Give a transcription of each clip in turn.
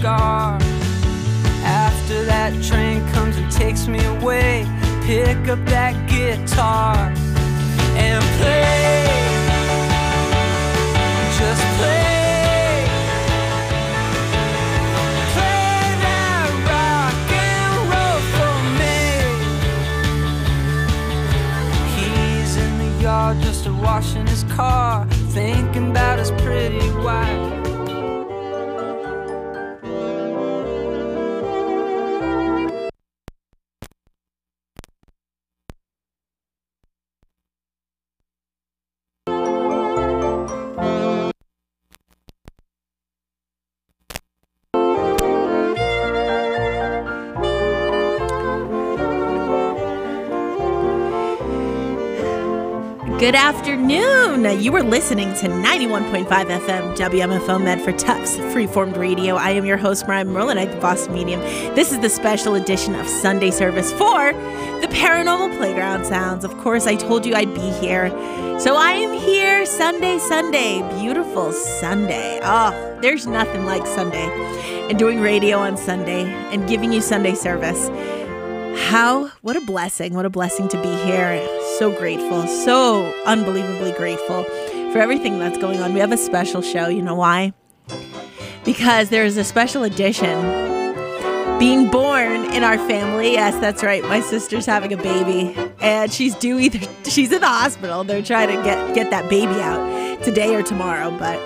scar. After that train comes and takes me away, pick up that guitar and play, just play, play that rock and roll for me. He's in the yard just washing his car, thinking about his pretty wife. Good afternoon. You were listening to 91.5 FM WMFO Medford Tufts Freeformed Radio. I am your host, Mariah Merlin at the Boston Medium. This is the special edition of Sunday service for the Paranormal Playground Sounds. Of course, I told you I'd be here. So I am here Sunday, beautiful Sunday. Oh, there's nothing like Sunday. And doing radio on Sunday and giving you Sunday service. What a blessing to be here. So grateful, so unbelievably grateful for everything that's going on. We have a special show. You know why? Because there is a special edition being born in our family. Yes, that's right. My sister's having a baby and she's in the hospital. They're trying to get that baby out today or tomorrow, but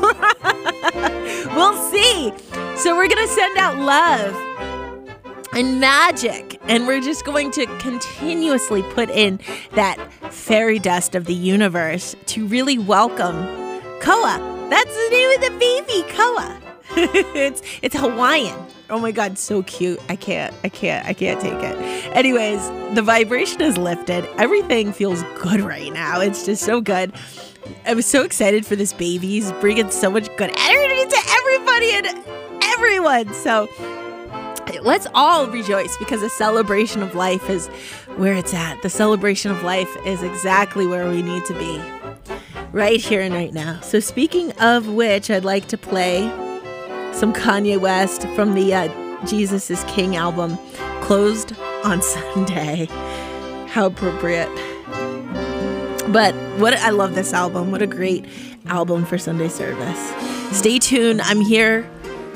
we'll see. So we're going to send out love and magic, and we're just going to continuously put in that fairy dust of the universe to really welcome Koa. That's the name of the baby, Koa. It's Hawaiian. Oh my God, so cute. I can't take it. Anyways, the vibration is lifted. Everything feels good right now. It's just so good. I was so excited for this baby. He's bringing so much good energy to everybody and everyone. So let's all rejoice, because the celebration of life is where it's at. The celebration of life is exactly where we need to be, right here and right now. So speaking of which, I'd like to play some Kanye West from the Jesus is King album, Closed on Sunday. How appropriate. But I love this album. What a great album for Sunday service. Stay tuned. I'm here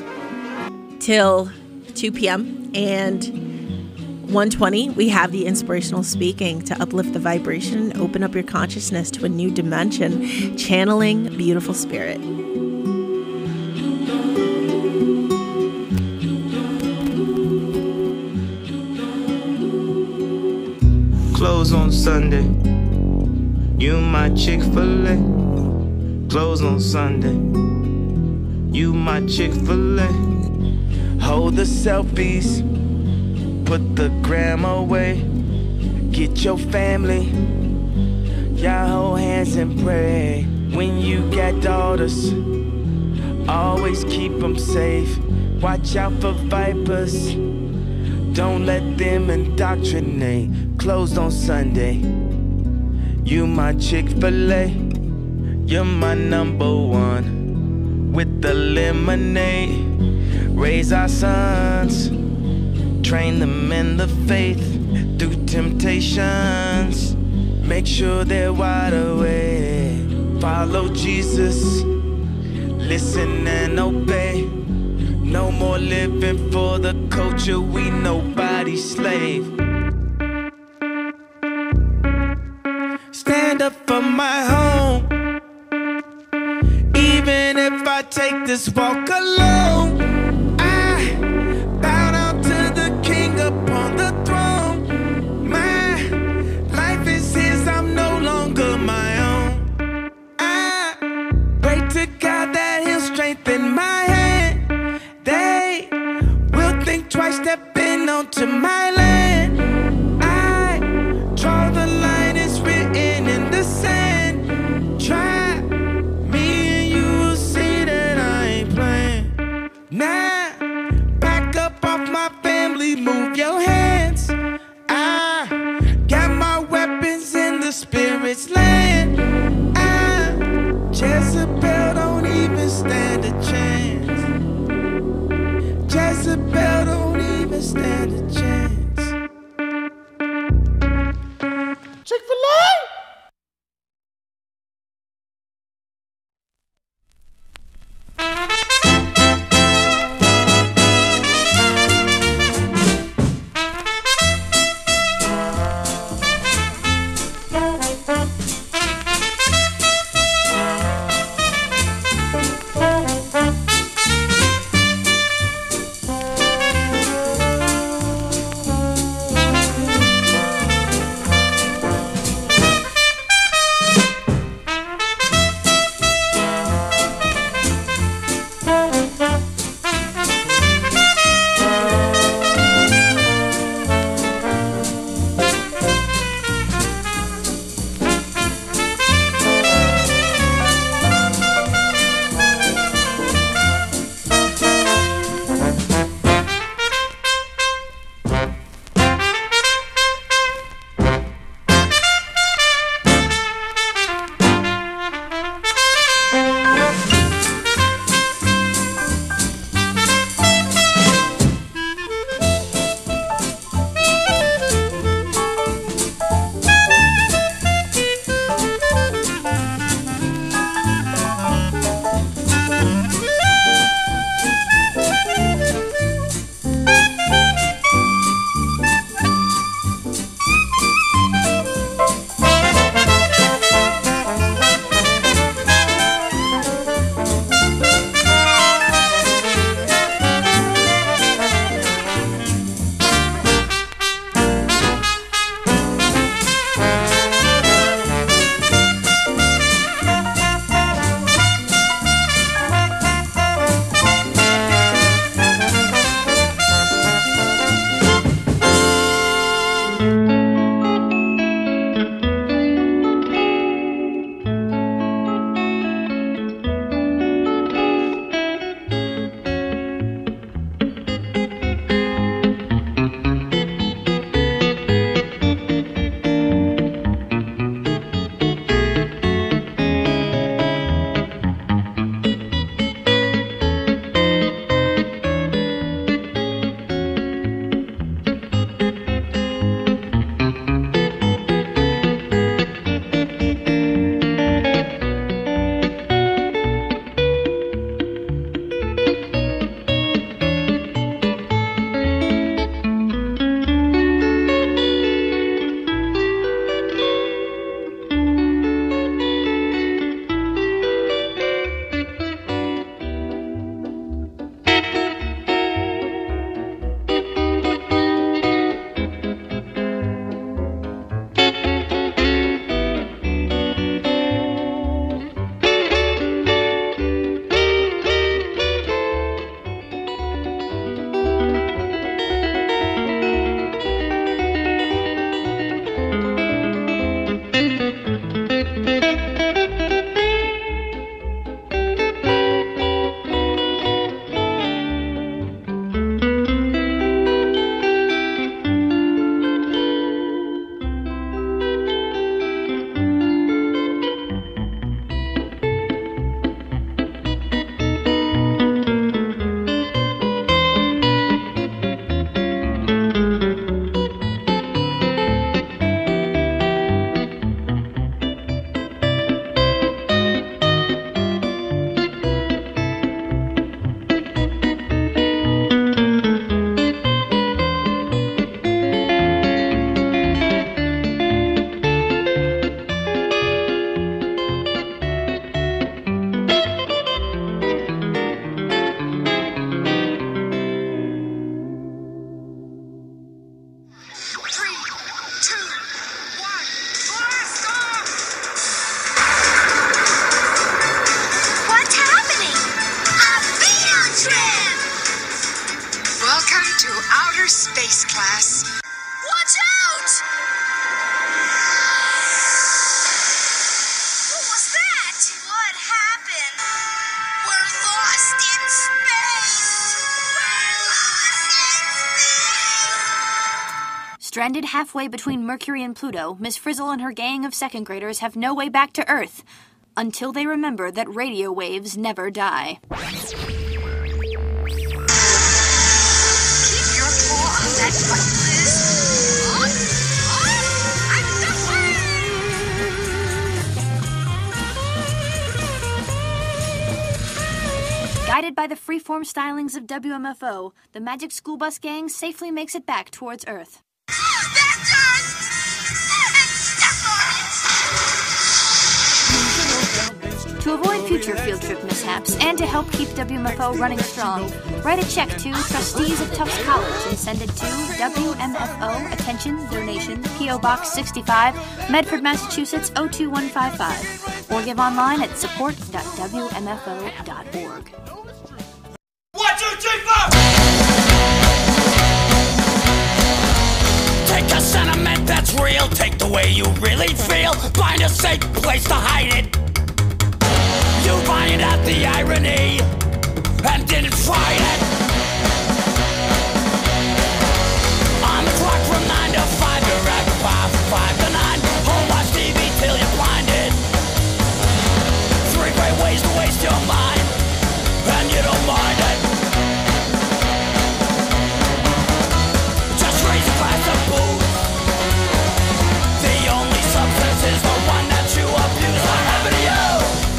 till 2 p.m. and 1:20, we have the inspirational speaking to uplift the vibration, open up your consciousness to a new dimension, channeling beautiful spirit. Close on Sunday, you my Chick-fil-A. Close on Sunday, you my Chick-fil-A. Hold the selfies, put the gram away. Get your family, y'all hold hands and pray. When you got daughters, always keep them safe. Watch out for vipers, don't let them indoctrinate. Closed on Sunday, you my Chick-fil-A. You're my number one with the lemonade. Raise our sons, train them in the faith through temptations. Make sure they're wide awake. Follow Jesus, listen and obey. No more living for the culture, we nobody's slave. Stand up for my home, even if I take this walk alone. Stepping onto my land, I draw the line, it's written in the sand. Try me and you will see that I ain't playing. Now, back up off my family, move your hands. I got my weapons in the spirit's land. Jezebel don't even stand a chance. wanna stand a chance. Chick-fil-A! space class. Watch out! What was that? What happened? We're lost in space! We're lost in space! Stranded halfway between Mercury and Pluto, Miss Frizzle and her gang of second graders have no way back to Earth until they remember that radio waves never die. Keep your paw Guided by the freeform stylings of WMFO, the Magic School Bus Gang safely makes it back towards Earth. That's Earth! And step on it! To avoid future field trip mishaps and to help keep WMFO running strong, write a check to Trustees of Tufts College and send it to WMFO, attention, donation, P.O. Box 65, Medford, Massachusetts 02155, or give online at support.wmfo.org. 1, 2, 3, 4! Take a sentiment that's real, take the way you really feel, find a safe place to hide it. You find out the irony and didn't fight it. On the clock from 9 to 5, you're at 5 to 9. Home watch TV till you're blinded. 3 great ways to waste your mind, and you don't mind it. Just raise a glass of booze. The only substance is the one that you abuse. What happened to you?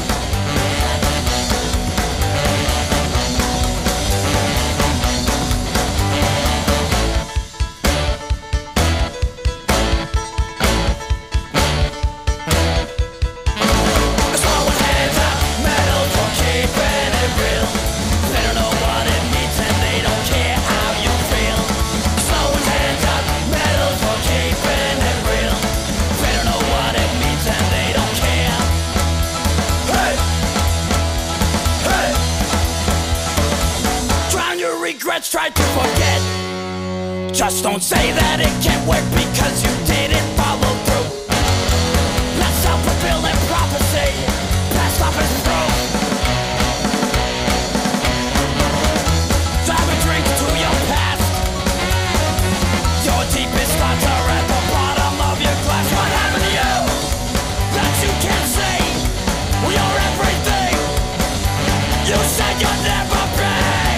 Regrets, try to forget. Just don't say that it can't work because you didn't follow through. That self-fulfilling prophecy passed off as true. So have a drink to your past. Your deepest thoughts are at the bottom of your glass. What happened to you that you can't say? You're everything. You said you'd never be.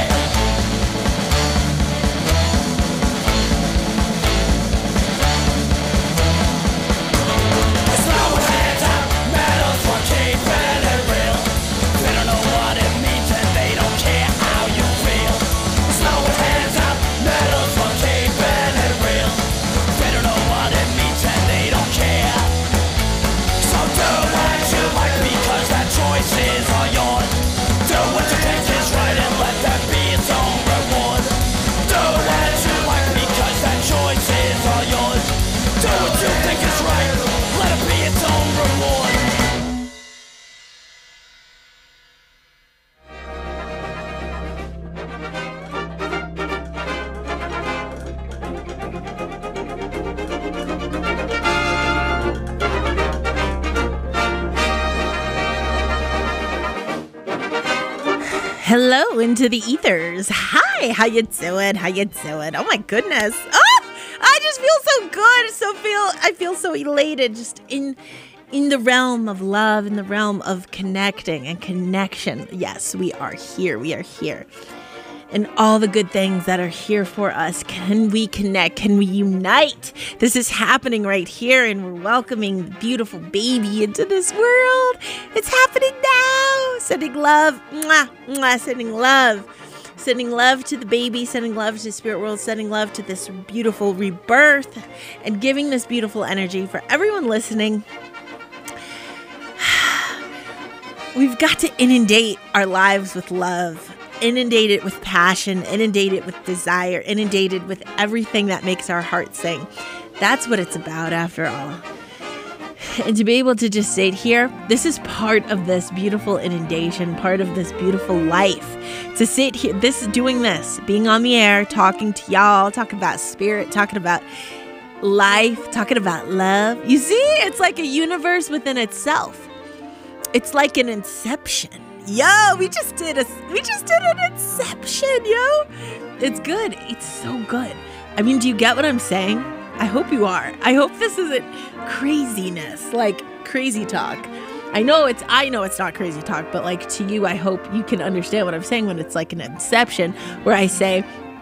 Hello into the ethers. Hi, how you doing? How you doing? Oh my goodness. Oh, I just feel so good. I feel so elated just in the realm of love, in the realm of connecting and connection. Yes, we are here. We are here. And all the good things that are here for us. Can we connect? Can we unite? This is happening right here, and we're welcoming the beautiful baby into this world. It's happening now. Sending love. Mwah, mwah, sending love. Sending love to the baby, sending love to the spirit world, sending love to this beautiful rebirth, and giving this beautiful energy for everyone listening. We've got to inundate our lives with love. Inundate it with passion, inundate it with desire, inundate it with everything that makes our heart sing. That's what it's about after all. And to be able to just sit here, this is part of this beautiful inundation, part of this beautiful life. To sit here, doing this, being on the air, talking to y'all, talking about spirit, talking about life, talking about love. You see, it's like a universe within itself. It's like an inception. Yo, we just did an inception, yo. It's good. It's so good. I mean, do you get what I'm saying? I hope you are. I hope this isn't craziness, like crazy talk. I know it's not crazy talk, but like to you, I hope you can understand what I'm saying when it's like an inception where I say,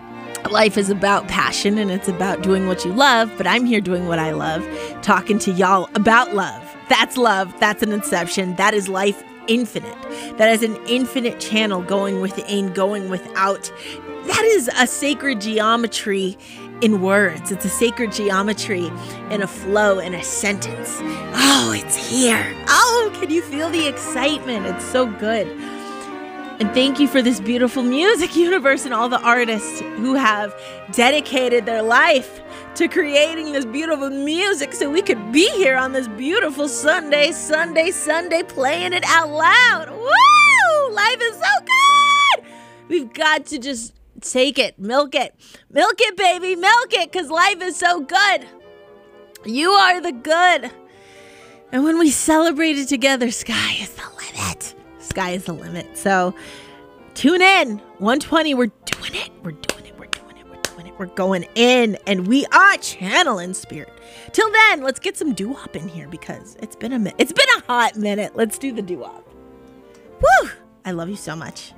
Life is about passion and it's about doing what you love, but I'm here doing what I love, talking to y'all about love. That's love. That's an inception. That is life infinite. That is an infinite channel going within, going without. That is a sacred geometry in words. It's a sacred geometry in a flow, in a sentence. Oh, it's here. Oh, can you feel the excitement? It's so good. And thank you for this beautiful music universe and all the artists who have dedicated their life to creating this beautiful music so we could be here on this beautiful Sunday, playing it out loud. Woo! Life is so good! We've got to just take it, milk it, baby, milk it, because life is so good. You are the good. And when we celebrate it together, sky is the limit. Sky is the limit. So tune in. 120, we're doing it. We're doing it. We're doing it. We're doing it. We're going in, and we are channeling spirit. Till then, let's get some doo-wop in here because it's been a minute. It's been a hot minute. Let's do the doo-wop. Woo! I love you so much.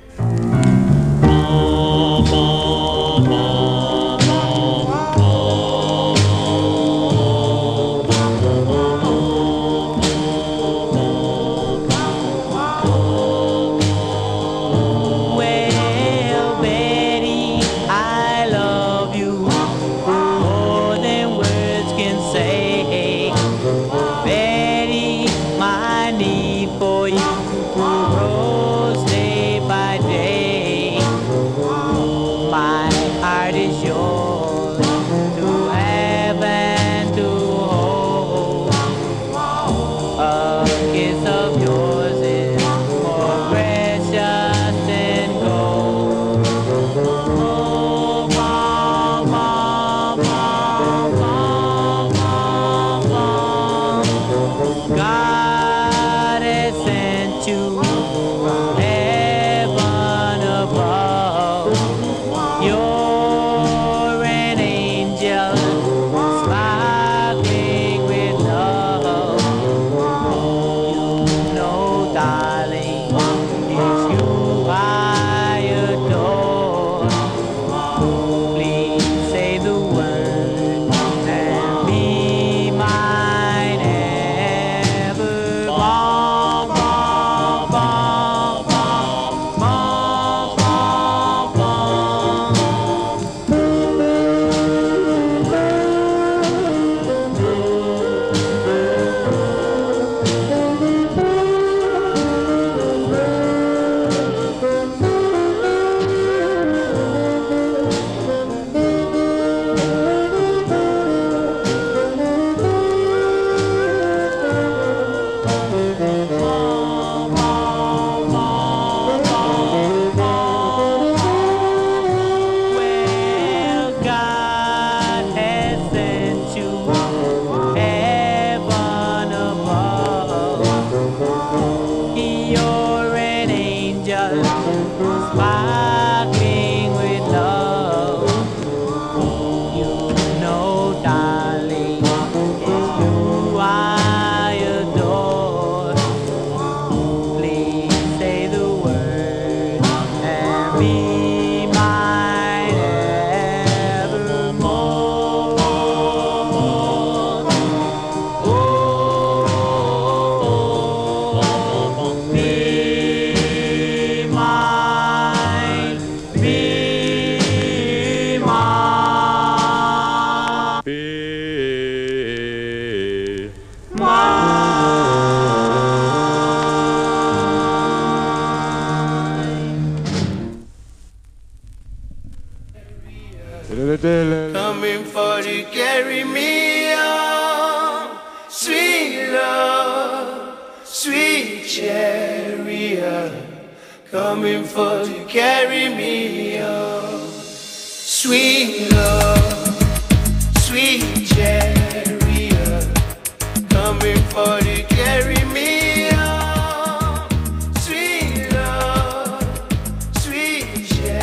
Coming for to carry me on, sweet love, sweet chariot. Coming for to carry me on, sweet love, sweet chariot. Coming for to carry me on, sweet love, sweet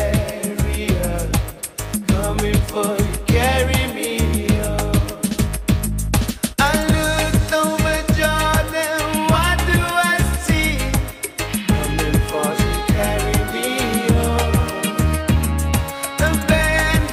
chariot. Coming for to carry me on. I looked over Jordan, what do I see? Coming for to carry me on. The band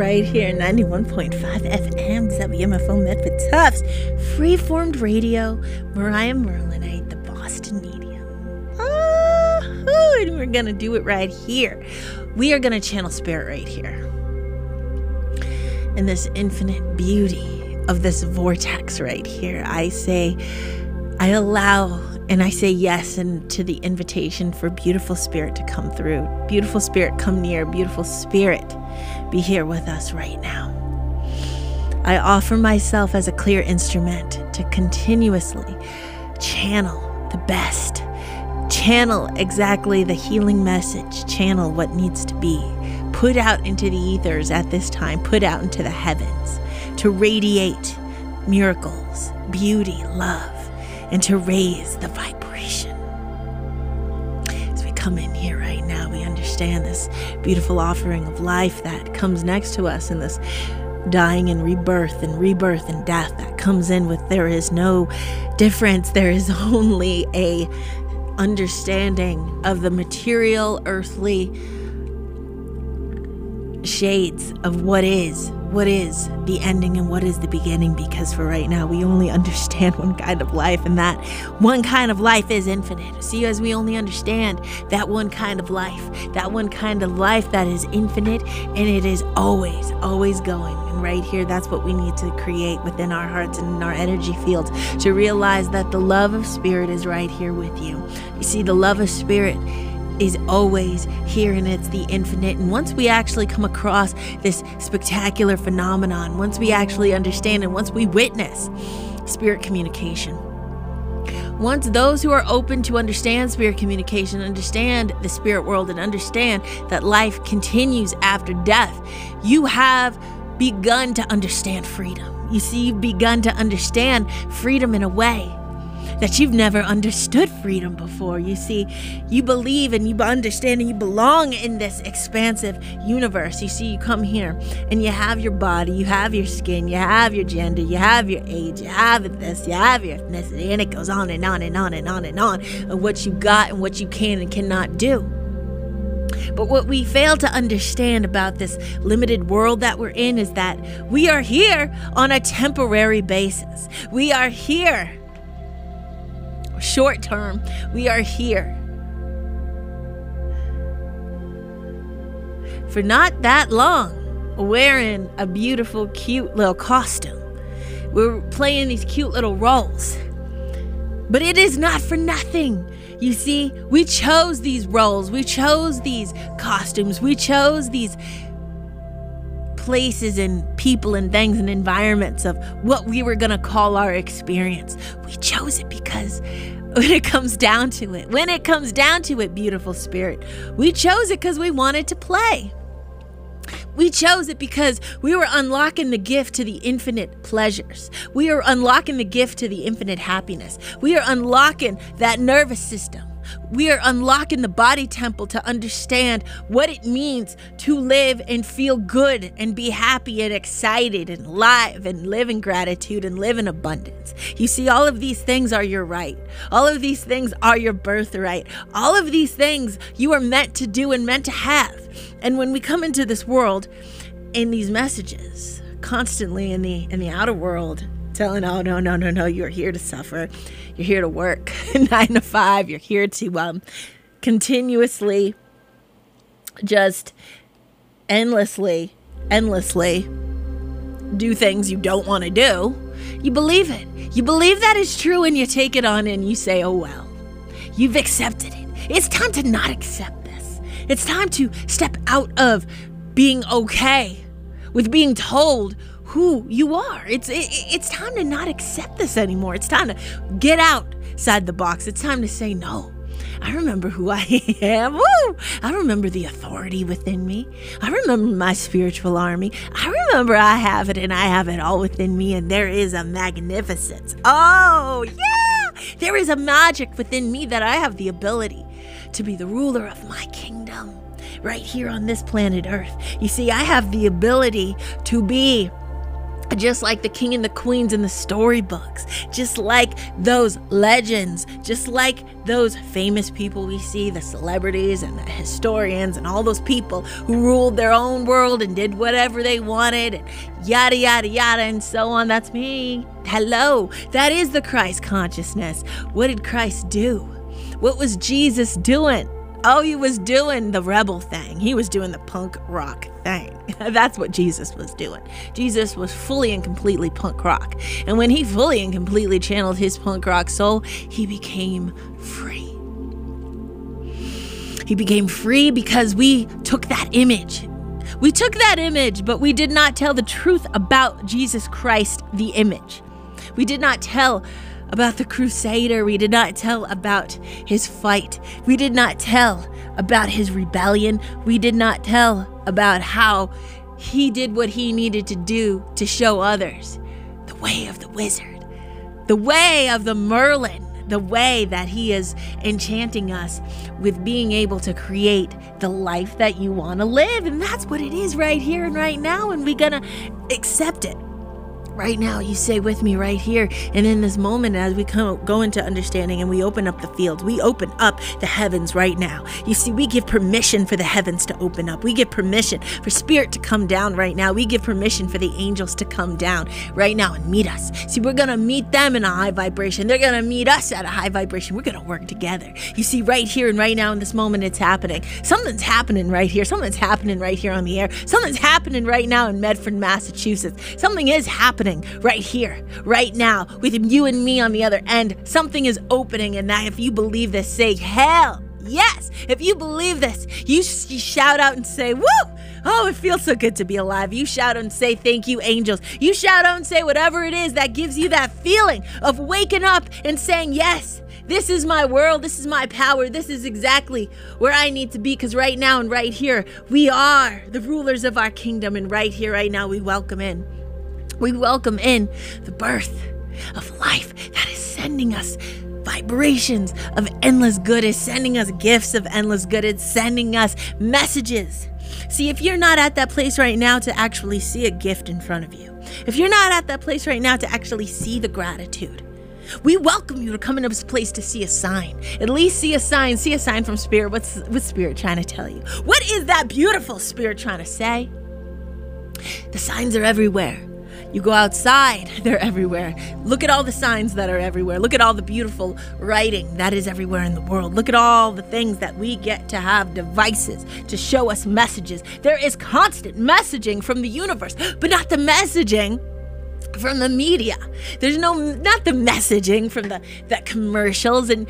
right here, 91.5 FM, WMFO Medford Tufts, Freeformed Radio, Mariah Merlinite, the Boston Medium. And we're going to do it right here. We are going to channel spirit right here. And this infinite beauty of this vortex right here. I allow and I say yes to the invitation for beautiful spirit to come through. Beautiful spirit, come near. Beautiful spirit, be here with us right now. I offer myself as a clear instrument to continuously channel the best. Channel exactly the healing message. Channel what needs to be. Put out into the ethers at this time. Put out into the heavens. To radiate miracles, beauty, love, and to raise the vibration. As we come in here right now, we understand this beautiful offering of life that comes next to us, and this dying and rebirth and death that comes in with there is no difference. There is only a understanding of the material, earthly shades of what is the ending and what is the beginning, because for right now we only understand one kind of life, and that one kind of life is infinite. See, as we only understand that one kind of life that is infinite, and it is always going. And right here, that's what we need to create within our hearts and in our energy fields, to realize that the love of spirit is right here with you. You see, the love of spirit is always here, and it's the infinite. And once we actually come across this spectacular phenomenon, once we actually understand, and once we witness spirit communication, once those who are open to understand spirit communication, understand the spirit world, and understand that life continues after death, you have begun to understand freedom. You see, you've begun to understand freedom in a way that you've never understood freedom before. You see, you believe and you understand and you belong in this expansive universe. You see, you come here and you have your body, you have your skin, you have your gender, you have your age, you have this, you have your ethnicity, and it goes on and on and on and on and on of what you got and what you can and cannot do. But what we fail to understand about this limited world that we're in is that we are here on a temporary basis. We are here short term. We are here for not that long, wearing a beautiful, cute little costume. We're playing these cute little roles. But it is not for nothing. You see, we chose these roles. We chose these costumes. We chose these places and people and things and environments of what we were going to call our experience. We chose it because when it comes down to it, beautiful spirit, we chose it because we wanted to play. We chose it because we were unlocking the gift to the infinite pleasures. We are unlocking the gift to the infinite happiness. We are unlocking that nervous system. We are unlocking the body temple to understand what it means to live and feel good and be happy and excited and live and live in gratitude and live in abundance. You see, all of these things are your right. All of these things are your birthright. All of these things you are meant to do and meant to have. And when we come into this world in these messages, constantly in the outer world, telling, oh, no, you're here to suffer. You're here to work 9 to 5. You're here to continuously, just endlessly do things you don't want to do. You believe it. You believe that is true, and you take it on and you say, oh, well, you've accepted it. It's time to not accept this. It's time to step out of being okay with being told who you are. It's time to not accept this anymore. It's time to get outside the box. It's time to say no. I remember who I am. Woo! I remember the authority within me. I remember my spiritual army. I remember I have it, and I have it all within me, and there is a magnificence. Oh, yeah! There is a magic within me that I have the ability to be the ruler of my kingdom right here on this planet Earth. You see, I have the ability to be Just like the king and the queens in the storybooks, just like those legends, just like those famous people we see, the celebrities and the historians and all those people who ruled their own world and did whatever they wanted and yada, yada, yada, and so on. That's me. Hello. That is the Christ consciousness. What did Christ do? What was Jesus doing? Oh, he was doing the rebel thing. He was doing the punk rock thing. That's what Jesus was doing. Jesus was fully and completely punk rock. And when he fully and completely channeled his punk rock soul, he became free. He became free because we took that image. We took that image, but we did not tell the truth about Jesus Christ, the image. We did not tell about the Crusader. We did not tell about his fight. We did not tell about his rebellion. We did not tell about how he did what he needed to do to show others the way of the wizard, the way of the Merlin, the way that he is enchanting us with being able to create the life that you want to live. And that's what it is right here and right now. And we're going to accept it. Right now, you say with me right here, and in this moment as we go into understanding and we open up the fields, we open up the heavens right now. You see, we give permission for the heavens to open up. We give permission for spirit to come down right now. We give permission for the angels to come down right now and meet us. See, we're going to meet them in a high vibration. They're going to meet us at a high vibration. We're going to work together. You see, right here and right now in this moment, it's happening. Something's happening right here. Something's happening right here on the air. Something's happening right now in Medford, Massachusetts. Something is happening right here, right now, with you and me on the other end. Something is opening, and that if you believe this, say hell yes. If you believe this, you shout out and say, woo! Oh, it feels so good to be alive. You shout out and say thank you, angels. You shout out and say whatever it is that gives you that feeling of waking up and saying, yes, this is my world. This is my power. This is exactly where I need to be, because right now and right here, we are the rulers of our kingdom, and right here, right now, we welcome in the birth of life that is sending us vibrations of endless good, is sending us gifts of endless good, it's sending us messages. See, if you're not at that place right now to actually see a gift in front of you, if you're not at that place right now to actually see the gratitude, we welcome you to come into this place to see a sign. At least see a sign from Spirit. What's Spirit trying to tell you? What is that beautiful Spirit trying to say? The signs are everywhere. You go outside, they're everywhere. Look at all the signs that are everywhere. Look at all the beautiful writing that is everywhere in the world. Look at all the things that we get to have devices to show us messages. There is constant messaging from the universe, but not the messaging from the media. There's not the messaging from the commercials and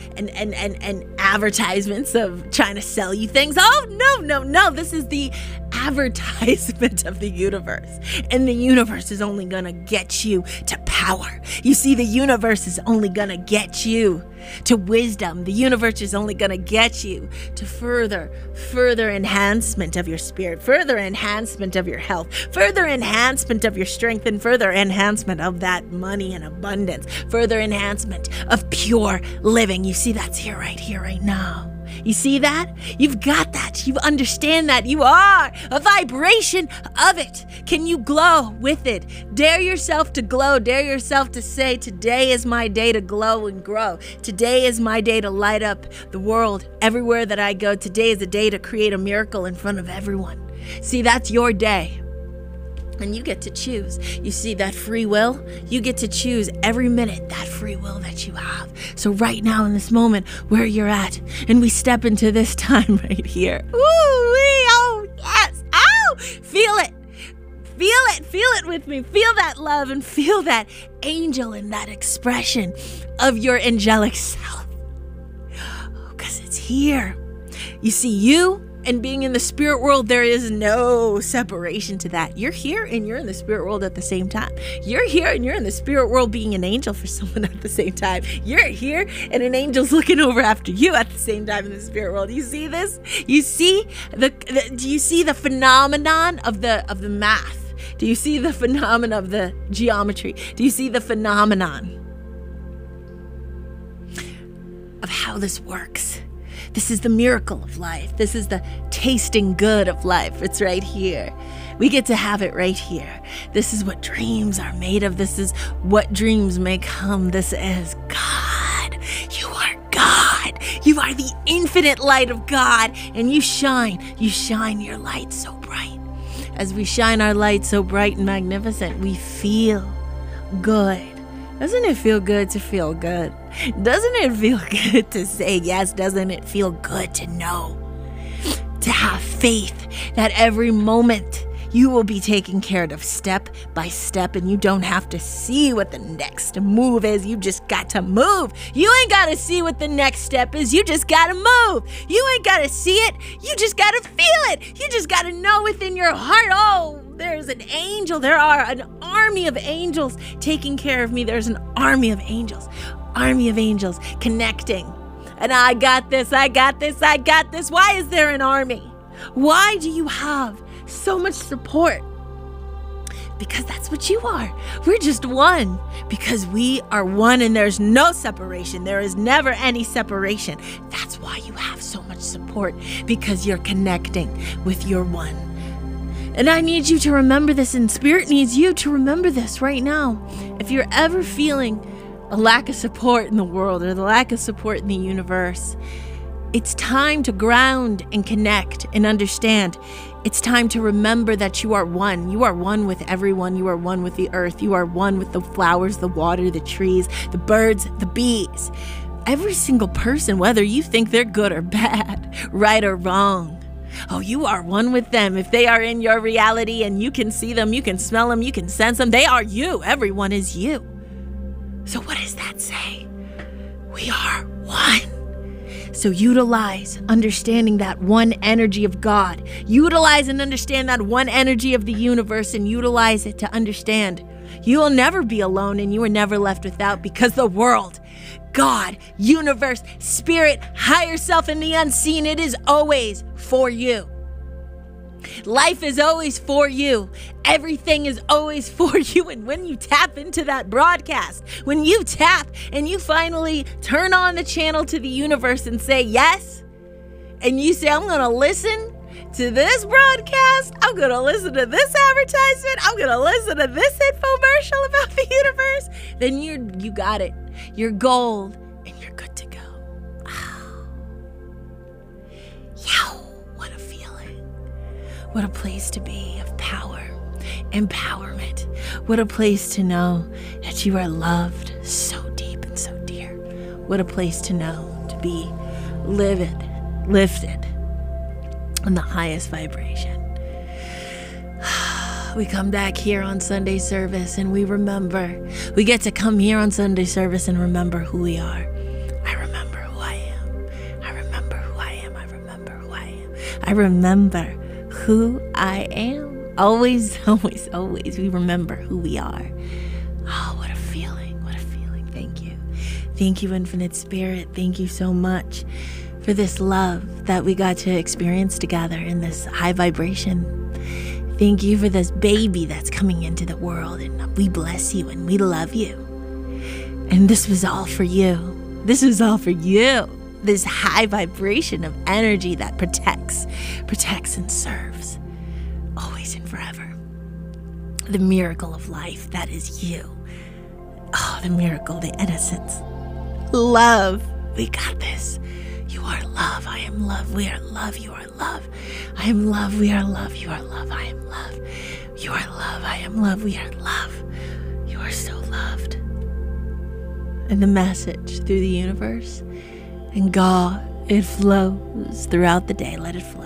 advertisements of trying to sell you things. Oh, no. This is the advertisement of the universe. And the universe is only going to get you to power. You see, the universe is only going to get you to wisdom. The universe is only going to get you to further enhancement of your spirit, further enhancement of your health, further enhancement of your strength, and further enhancement of that money and abundance, further enhancement of pure living. You see, that's right here, right now. You see that? You've got that. You understand that. You are a vibration of it. Can you glow with it? Dare yourself to glow. Dare yourself to say, today is my day to glow and grow. Today is my day to light up the world everywhere that I go. Today is a day to create a miracle in front of everyone. See, that's your day. And you get to choose. You see that free will? You get to choose every minute that free will that you have. So right now in this moment where you're at, and we step into this time right here. Woo-wee, oh yes, ow! Feel it. Feel it with me. Feel that love and feel that angel and that expression of your angelic self. Because it's here. You see, you and being in the spirit world, there is no separation to that. You're here and you're in the spirit world at the same time. You're here and you're in the spirit world being an angel for someone at the same time. You're here and an angel's looking over after you at the same time in the spirit world. You see this? You see do you see the phenomenon of the math? Do you see the phenomenon of the geometry? Do you see the phenomenon of how this works? This is the miracle of life. This is the tasting good of life. It's right here. We get to have it right here. This is what dreams are made of. This is what dreams may come. This is God. You are God. You are the infinite light of God, and you shine your light so bright. As we shine our light so bright and magnificent, we feel good. Doesn't it feel good to feel good? Doesn't it feel good to say yes? Doesn't it feel good to know, to have faith that every moment you will be taken care of step by step, and you don't have to see what the next move is. You just got to move. You ain't got to see what the next step is. You just got to move. You ain't got to see it. You just got to feel it. You just got to know within your heart, oh, there's an angel. There are an army of angels taking care of me. There's an army of angels connecting. And I got this, I got this, I got this. Why is there an army? Why do you have so much support? Because that's what you are. We're just one. Because we are one, and there's no separation. There is never any separation. That's why you have so much support, because you're connecting with your one. And I need you to remember this, and Spirit needs you to remember this right now. If you're ever feeling a lack of support in the world, or the lack of support in the universe, it's time to ground and connect and understand. It's time to remember that you are one. You are one with everyone. You are one with the earth. You are one with the flowers, the water, the trees, the birds, the bees. Every single person, whether you think they're good or bad, right or wrong. Oh, you are one with them. If they are in your reality and you can see them, you can smell them, you can sense them, they are you. Everyone is you. So what does that say? We are one. So utilize understanding that one energy of God. Utilize and understand that one energy of the universe, and utilize it to understand you will never be alone, and you are never left without, because the world, God, universe, spirit, higher self, and the unseen, it is always for you. Life is always for you. Everything is always for you. And when you tap into that broadcast, when you tap and you finally turn on the channel to the universe and say yes, and you say, I'm going to listen to this broadcast, I'm going to listen to this advertisement, I'm going to listen to this infomercial about the universe, then you got it. You're gold, and you're good to go. Oh. Yow, what a feeling. What a place to be, of power, empowerment. What a place to know that you are loved so deep and so dear. What a place to know to be lifted in the highest vibration. We come back here on Sunday service, and we remember. We get to come here on Sunday service and remember who we are. I remember who I am. I remember who I am. I remember who I am. I remember who I am. Always, always, always, we remember who we are. Oh, what a feeling. What a feeling. Thank you. Thank you, Infinite Spirit. Thank you so much for this love that we got to experience together in this high vibration. Thank you for this baby that's coming into the world, and we bless you and we love you. And this was all for you. This was all for you. This high vibration of energy that protects and serves, always and forever. The miracle of life, that is you. Oh, the miracle, the innocence. Love, we got this. You are love, I am love, we are love, you are love. I am love, we are love, you are love, I am love. You are love, I am love, we are love. You are so loved. And the message through the universe and God, it flows throughout the day. Let it flow.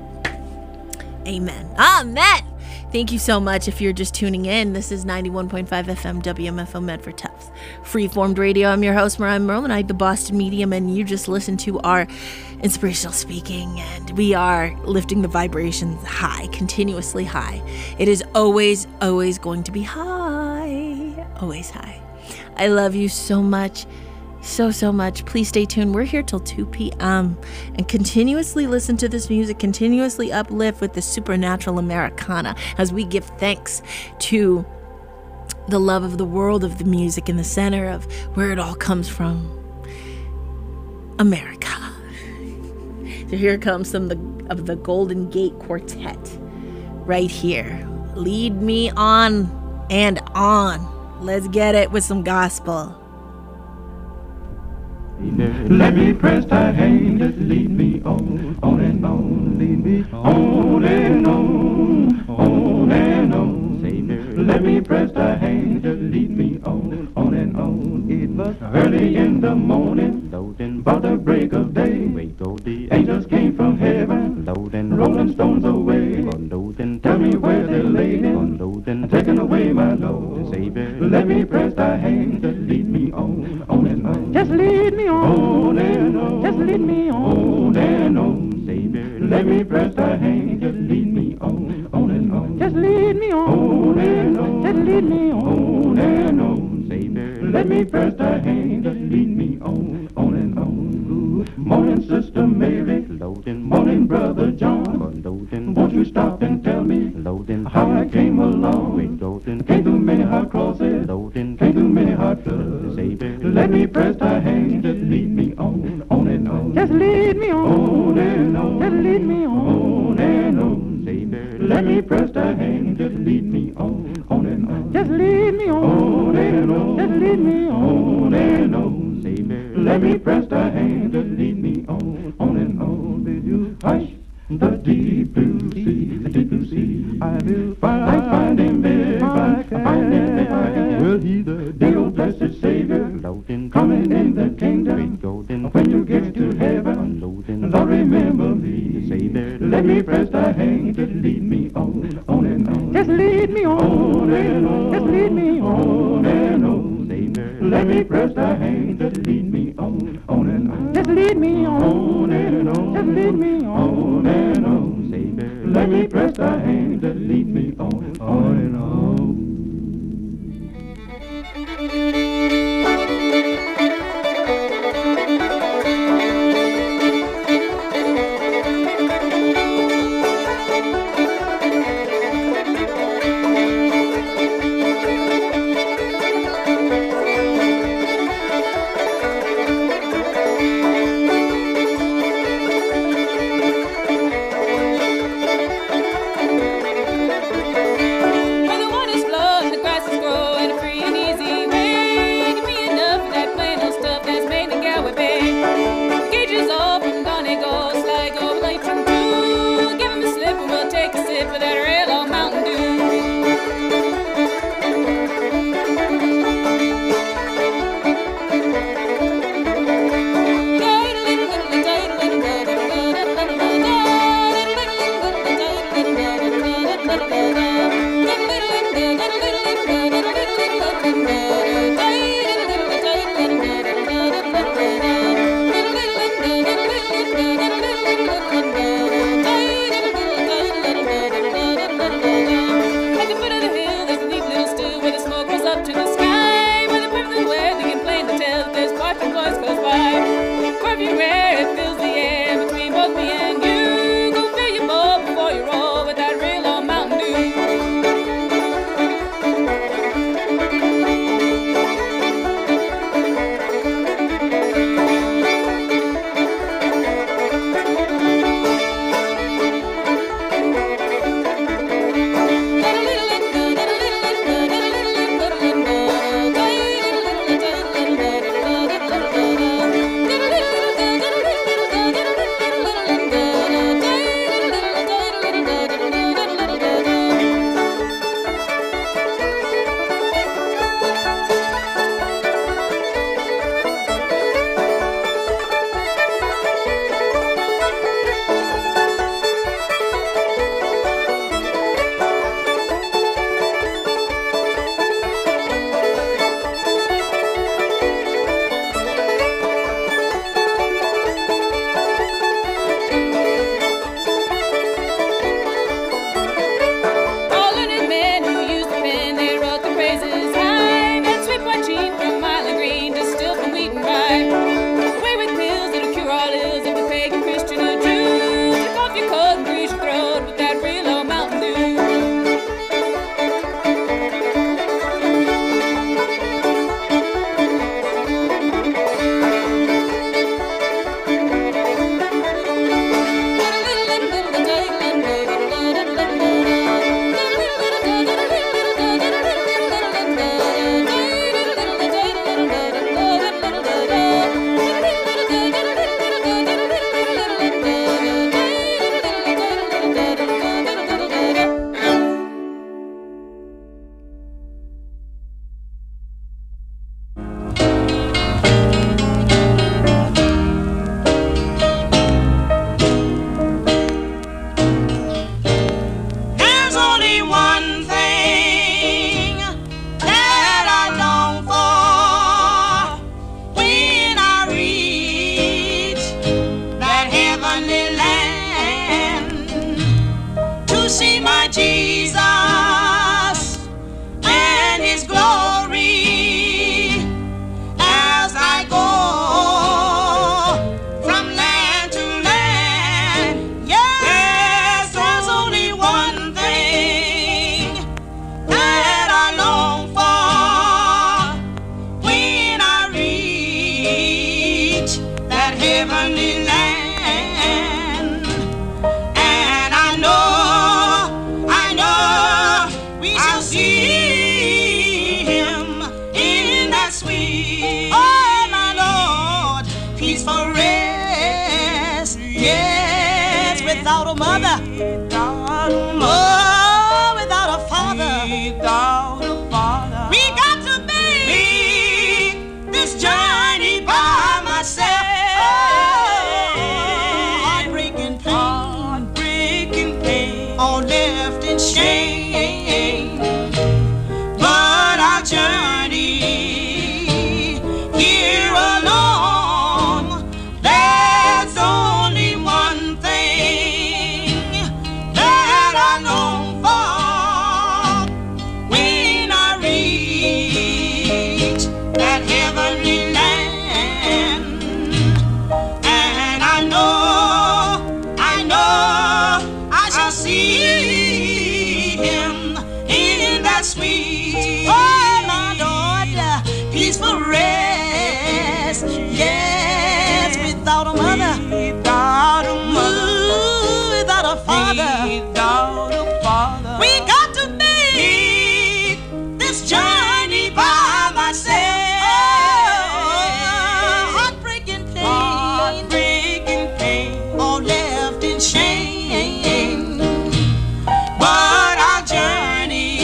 Amen. Amen. Thank you so much. If you're just tuning in, this is 91.5 FM WMFO Medford Tufts Freeformed Radio. I'm your host, Mariah Merlin. I'm the Boston Medium, and you just listened to our inspirational speaking, and we are lifting the vibrations high, continuously high. It is always, always going to be high, always high. I love you so much. So much. Please stay tuned. We're here till 2 p.m. and continuously listen to this music, continuously uplift with the supernatural Americana as we give thanks to the love of the world of the music in the center of where it all comes from. America. Here comes some of the Golden Gate Quartet right here. Lead me on and on. Let's get it with some gospel. Let me press thy hand, just lead me on and on, lead me on and on and on. Savior, let me press thy hand, just lead me on and on. It was early in the morning, about the break of day. Angels came from heaven, rolling stones away. Tell me where they're laid, taking away my load. Savior, let me press thy hand, just lead me on and on. Just lead me on and on. Just lead me on and on. Savior, let me press thy hand, just lead me on and on. Just lead me on and on. Just lead me on and on. Savior, let me press thy hand, just lead me on and on. Good morning, Sister Mary. Morning, Brother John. Won't you stop and tell me how I came along? Came through many hard crosses, came through many hard floods. Let me press thy hand, just lead me on and on. Just lead me on and on. Just lead me on and on. Savior, let me press thy hand, just lead me on and on. Just lead me on and on. Just lead me on and on. Savior, let me press thy hand, just lead me on and on. Will you hush the deep blue sea, the deep blue sea? I will find him there, find him there. Will he the old blessed Savior coming in the kingdom? When you get to heaven, Lord, remember me. Savior, let me press thy hand, just lead me on and on. Just lead me on and on. Just lead me on and on. Savior, let me press thy hand, just lead me on and on. Just lead me on and on. Just lead me on and on. Savior, let me press thy hand, just lead me on and on. heavenly land. And I know we shall see him in that sweet, oh my Lord, peaceful rest. Yes, without a mother, oh, without a father, we got to make this journey by myself. Heartbreaking pain, all left in shame. But our journey here alone, there's only one thing that I long for when I reach that heavenly land. And I know I shall see him in that sweet, oh my Lord, peaceful rest. Yes, without a mother, ooh, without a father, we got to make this journey by myself. Heartbreaking pain, all left in shame. But our journey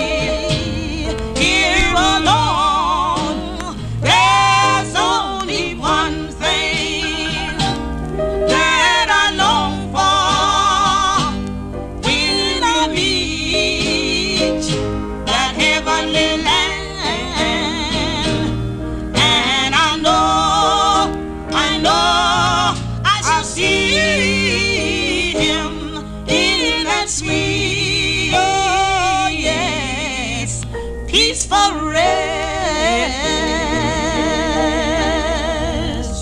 here alone, there's only one thing that I long for when I reach that heavenly land. And I know I shall see him in that sweet, oh yes, peaceful rest.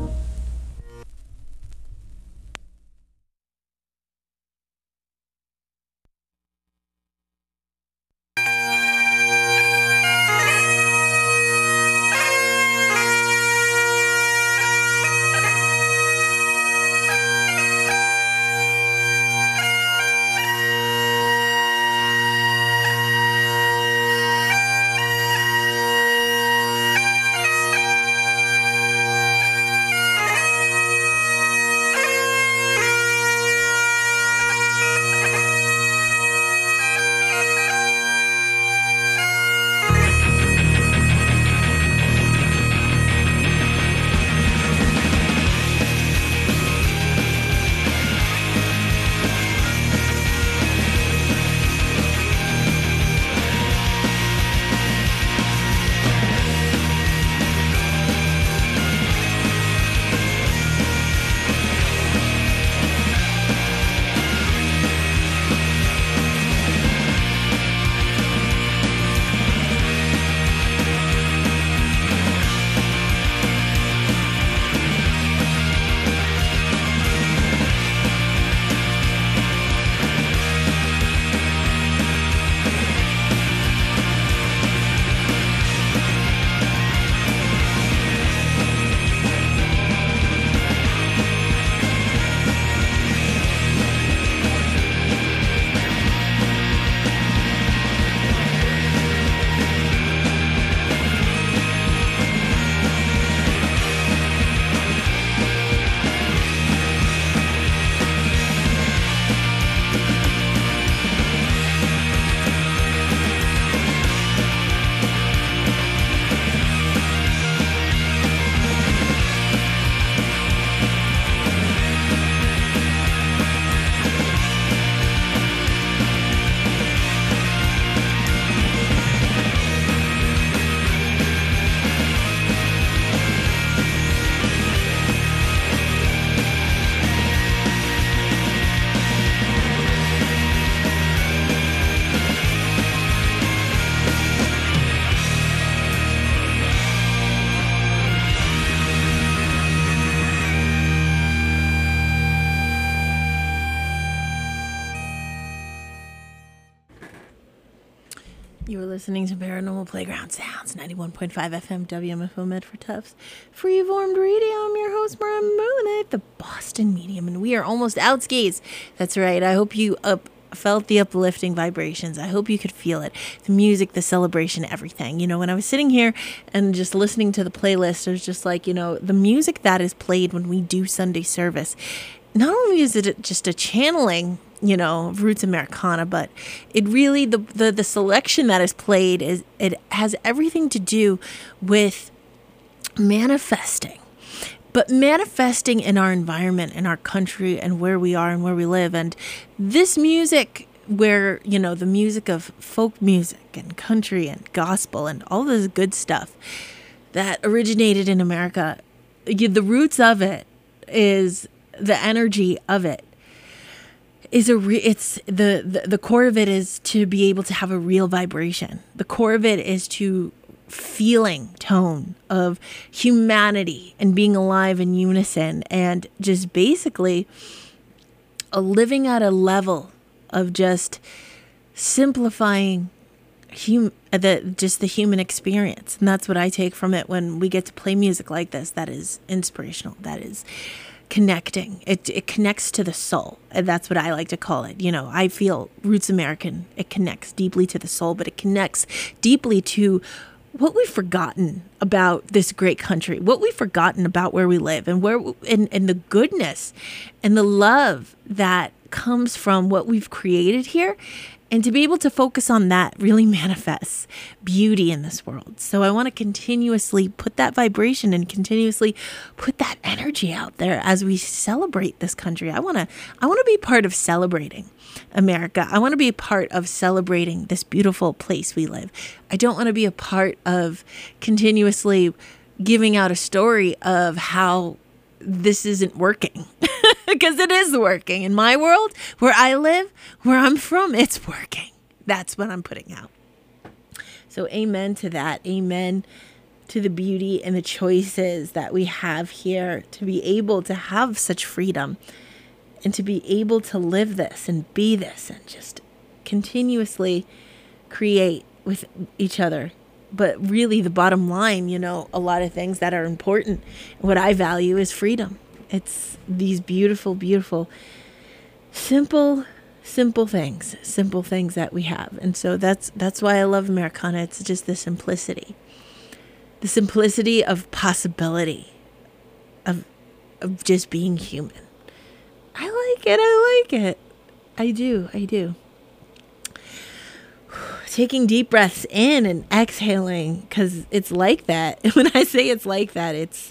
You were listening to Paranormal Playground Sounds, 91.5 FM, WMFO Med for Tufts. Free-formed radio. I'm your host, Marimba. just in medium, and we are almost out, skis. That's right. I hope you felt the uplifting vibrations. I hope you could feel it. The music, the celebration, everything. You know, when I was sitting here and just listening to the playlist, it was just like, you know, the music that is played when we do Sunday service, not only is it just a channeling, you know, of Roots Americana, but it really, the selection that is played, it has everything to do with manifesting. But manifesting in our environment, in our country, and where we are and where we live. And this music, where, you know, the music of folk music and country and gospel and all this good stuff that originated in America, the roots of it is the energy of it. It's the core of it is to be able to have a real vibration. The core of it is to feeling tone of humanity and being alive in unison, and just basically living at a level of just simplifying the human experience. And that's what I take from it when we get to play music like this that is inspirational, that is connecting. It connects to the soul, and that's what I like to call it. You know, I feel Roots American, it connects deeply to the soul, but it connects deeply to what we've forgotten about this great country, what we've forgotten about where we live, and and the goodness and the love that comes from what we've created here. And to be able to focus on that really manifests beauty in this world. So I want to continuously put that vibration and continuously put that energy out there as we celebrate this country. I want to be part of celebrating America. I want to be a part of celebrating this beautiful place we live. I don't want to be a part of continuously giving out a story of how this isn't working. Because it is working. In my world, where I live, where I'm from, it's working. That's what I'm putting out. So amen to that. Amen to the beauty and the choices that we have here, to be able to have such freedom and to be able to live this and be this and just continuously create with each other. But really the bottom line, you know, a lot of things that are important, what I value is freedom. It's these beautiful, beautiful, simple things that we have. And so that's why I love Americana. It's just the simplicity of possibility, of just being human. I like it. I do. Taking deep breaths in and exhaling, because it's like that. When I say it's like that, it's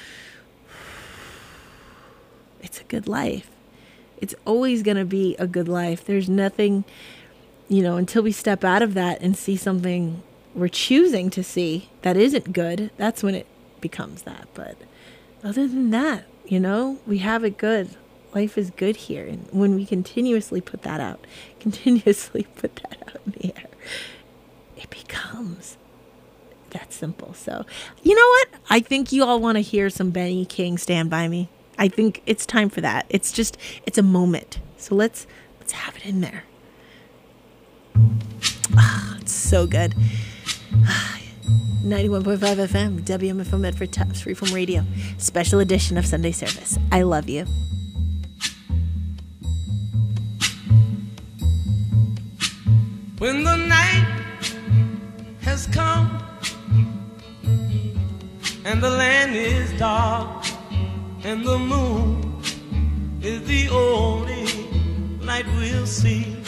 a good life. It's always going to be a good life. There's nothing, you know, until we step out of that and see something we're choosing to see that isn't good, that's when it becomes that. But other than that, you know, we have it good. Life is good here. And when we continuously put that out in the air, it becomes that simple. So, you know what? I think you all want to hear some Benny King, Stand By Me. I think it's time for that. It's a moment. So let's have it in there. It's so good. 91.5 FM, WMFO Medford Tufts, Freeform Radio, special edition of Sunday service. I love you. When the night has come and the land is dark and the moon is the only light we'll see.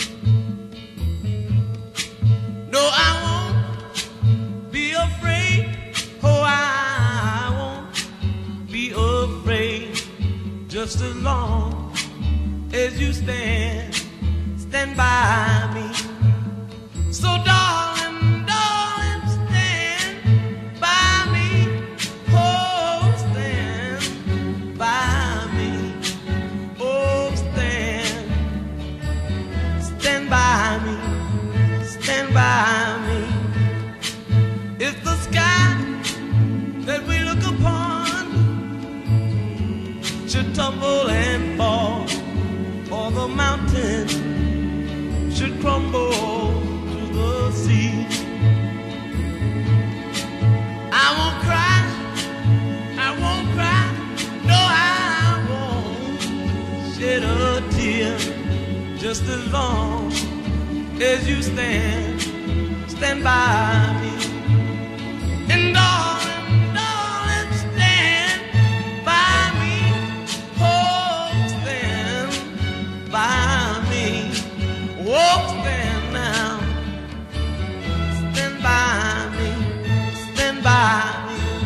No, I won't be afraid. Oh, I won't be afraid. Just as long as you stand by me. So darling, stand by me. Oh, stand by me. Oh, stand by me. Stand by me. If the sky that we look upon should tumble and fall, or the mountain should crumble to the sea, I won't cry, no, I won't just as long as you stand by me. And darling, darling, stand by me. Oh, stand by me. Oh, stand now. Stand by me. Stand by me.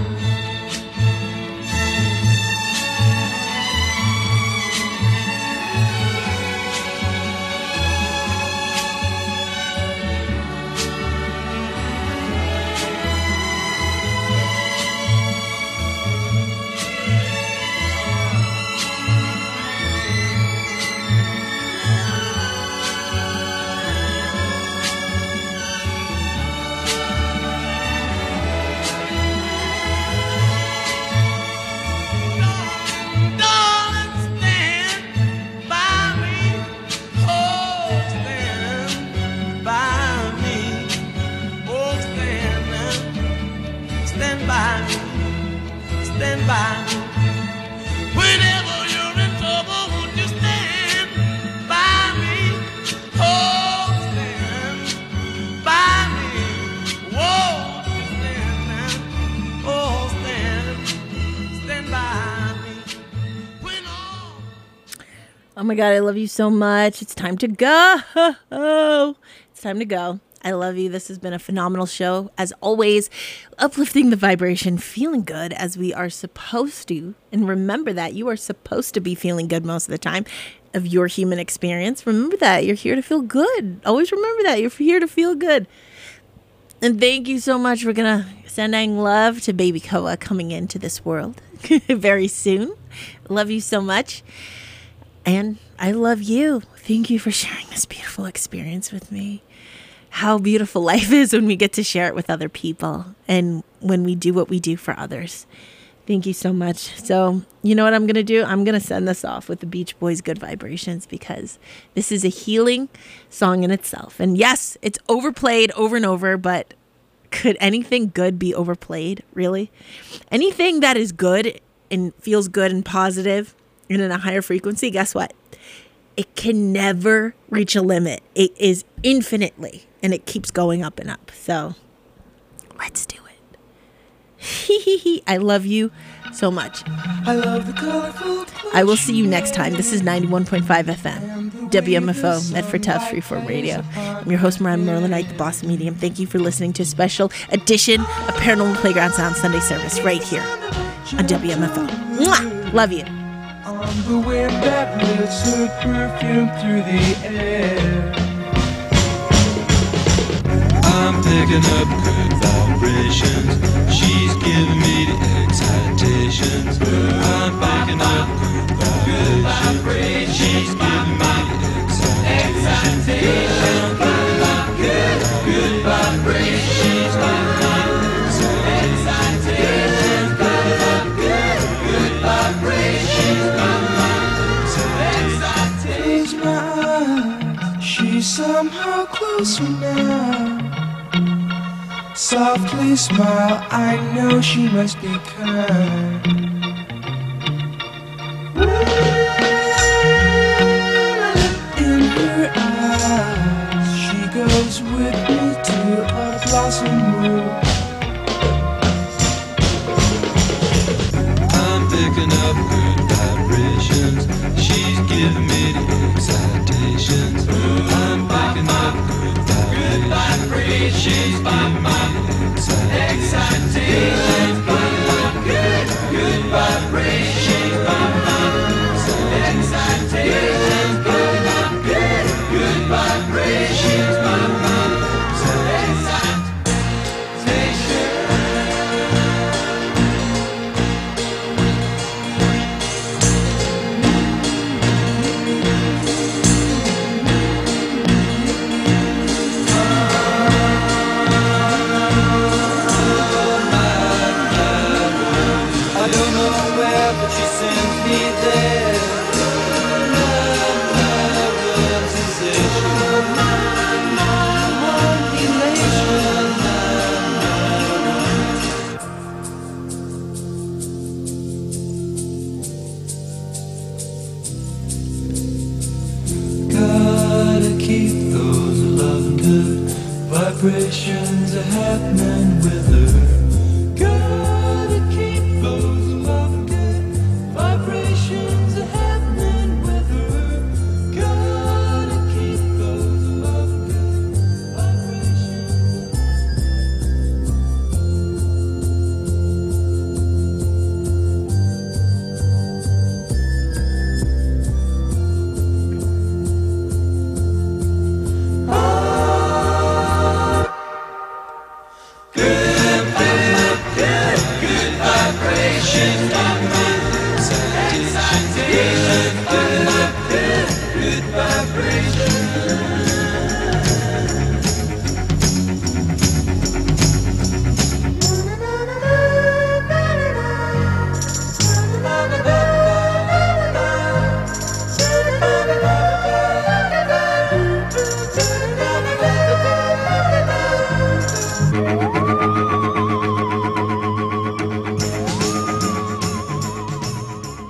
Stand by me. Whenever you're in trouble, won't you stand by me? Oh, stand by me. Whoa, stand now. Oh, stand by me. When all... Oh my God, I love you so much. It's time to go. It's time to go. I love you. This has been a phenomenal show. As always, uplifting the vibration, feeling good as we are supposed to. And remember that you are supposed to be feeling good most of the time of your human experience. Remember that. You're here to feel good. Always remember that. You're here to feel good. And thank you so much. We're going to sending love to baby Koa coming into this world very soon. Love you so much. And I love you. Thank you for sharing this beautiful experience with me. How beautiful life is when we get to share it with other people and when we do what we do for others. Thank you so much. So, you know what I'm going to do? I'm going to send this off with the Beach Boys' Good Vibrations because this is a healing song in itself. And yes, it's overplayed over and over, but could anything good be overplayed, really? Anything that is good and feels good and positive and in a higher frequency, guess what? It can never reach a limit. It is infinitely, and it keeps going up and up. So let's do it. I love you so much. I love the colorful. I will see you next time. This is 91.5 FM, WMFO, Medford Tufts Freeform Radio. I'm your host, Mariah Merlinite, the Boss Medium. Thank you for listening to a special edition of Paranormal Playground Sound Sunday service right here on WMFO. Mwah! Love you. On the wind that lifts her perfume through the air. I'm picking up good vibrations. She's giving me the excitations. I'm picking up good vibrations. She's giving me the excitations. Good vibrations. She's giving me the excitations. Good vibrations. Close my eyes. She's somehow closer now. Softly smile, I know she must be kind. In her eyes, she goes with me to a blossom room. I'm picking up good vibrations. She's giving me the excitations. I'm picking up good vibrations. She's giving me excitations. Good vibrations. Excitations. Good vibrations. God Celebrations are happening